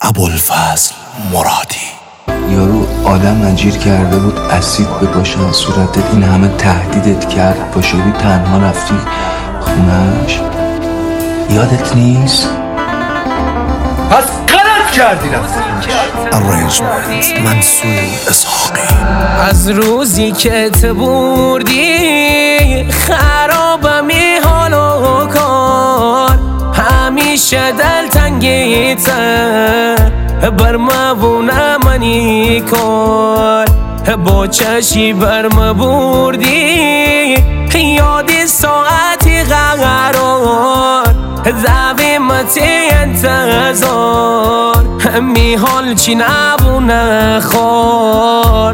ابوالفضل مرادی. یارو آدم انجیر کرده بود اسید بپاشه از صورتت، این همه تهدیدت کرد، پاشدی تنها رفتی خونش، یادت نیست؟ پس غلط کردی رفتی. ارنجمنت منصور اسحاقی. از روزی که تبوردی خرابمی حال و کار، همیشه دلتنگیته برمبونه منی کار، با چشی برمبوردی یادی ساعتی قرار، زویمتی انتظار میحال چی نبونه خور،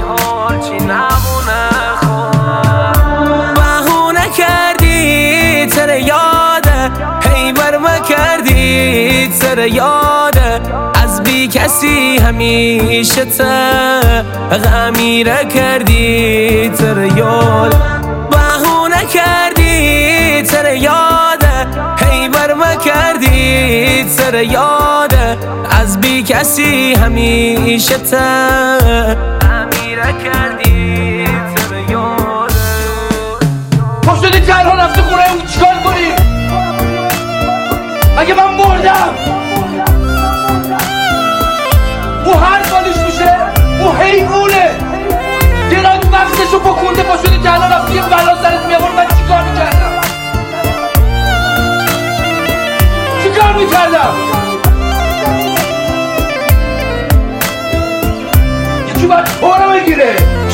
بهونه کردی تر یاده، هی برمه کردی تر یاده، از بی کسی همیشه غمیره کردی تر یاد، بهونه کردی تر یاده، هی برمه کردی تر یاده، از بی کسی همیشه غمیره کردی تر یاده. پاشدی تنها رفتی خونه اون چیکار کنی؟ اگه من مردم او هر کاریش میشه او حیوونه، دیران وقتشو بکنده، پاشدی تنها رفتی یه بلا سرت میابرد، من چیکار میکردم؟ چیکار میکردم؟ یکی باید پارو بگیره.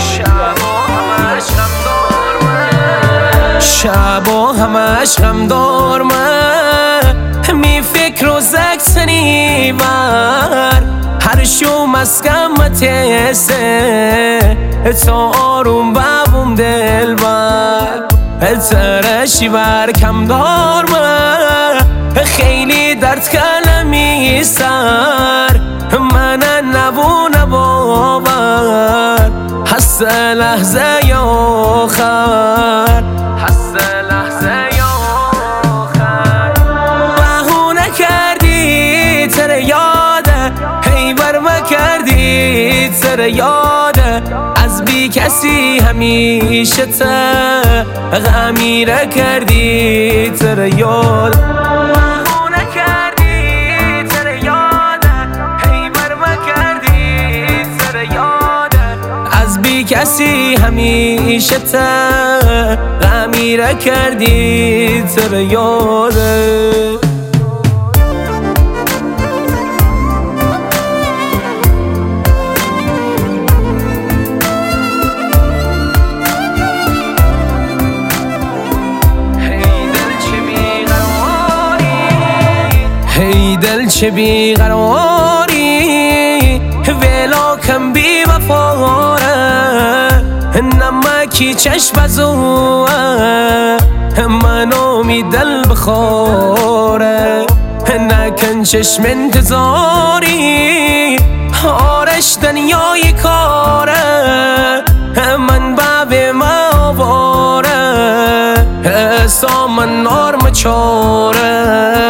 شبا همش غم دارمه، می فکر و زکسنی بر هر شو مسکمت سه، تا آروم ببوم دل بر ترشی بر کم دارمه، خیلی درد کلمی سر من نبونه باور، حس لحظه یا آخر، حس لحظه یا آخر، بهونه کردی تر یاده، هی برمه کردی تر یاده، از بی کسی همیشه غمیره کردی تر یاد، بهونه کردی تر یاده، هی برمه کردی تر یاده، از بی کسی همیشه غمیره کردی تر یاده. هی دل چه بیقراری، ویلا کم بی وفاره، نمکی چشم ازوه منو می دل بخوره، نکن چشم انتظاری، آرش دنیای کاره، من بابی ما آواره، سامن نارم چاره،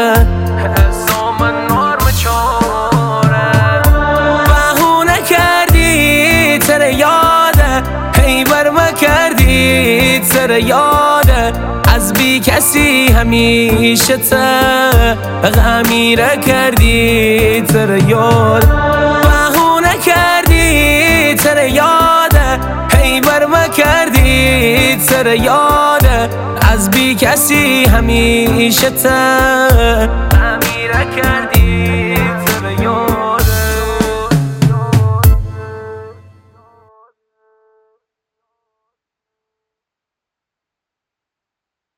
بهونه کردی تر یاده، هی برمه کردی تر یاده، از بی کسی همیشه غمیره کردی تر یاد، بهونه کردی تر یاده، هی برمه کردی تر یاده، از بی کسی همیشه غمیره کردی.